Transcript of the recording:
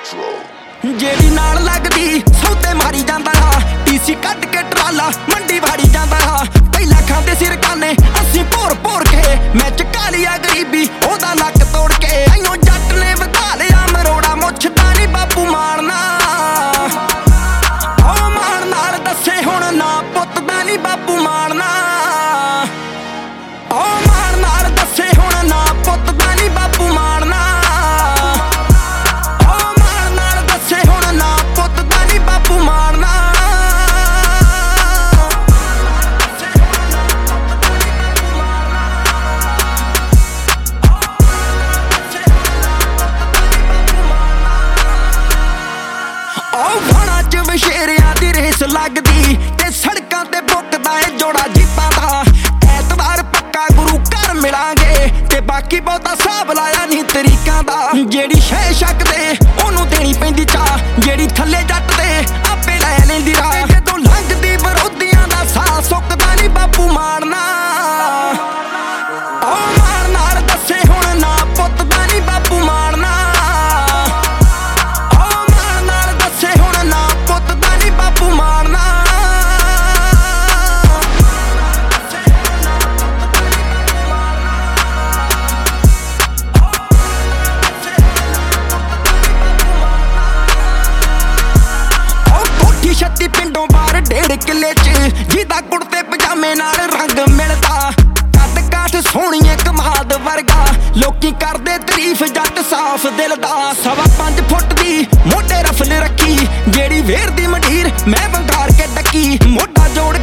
जेड़ी नाल लगदी सौते मारी जांदा हा, टीसी कट के ट्राला मंडी भाड़ी जांदा हा। पहला खांदे सिर काने असी भोर भोर के, मैं चुका लिया गरीबी ओदा लक तोड़ के। आइयों जट ने वधा लिया मरोड़ा, मुछदा नी बापू मारना। ओ मान नाल दसे हुण ना पुत्त दा नी बापू मारना। ओ मान नाल दसे हुण ना पुत्त दा नी बापू मारना। शेरियां दी रेस लगदी ते सड़कां ते बुकदा ए जोड़ा जीपां दा। ऐतवार पक्का गुरु घर मिलांगे ते बाकी बहुता हिसाब लाया नहीं तरीकां दा। जेड़ी शै शकदे ओनू देनी पैंदी चाह, जेड़ी थल्ले जट दे आपे लै लैंदी राह। जदों लंघदी विरोधियां दा साह सुकदा नी बापू मारना। ओ मार नाल दसे हुण ना पुत्त दा नी बापू मारना। छत्ती पिंडों बाहर 1.5 किले च जिदा कुड़ते पजामे नाल रंग मिलदा। कद काठ सोहणीए कमाद वर्गा, लोकी करदे तारीफ जट साफ दिल दा। 5.25 फुट दी मोढे रफल रखी, जेड़ी वेर दी मंडीर मैं वंगार के डकी। मोढा जोड़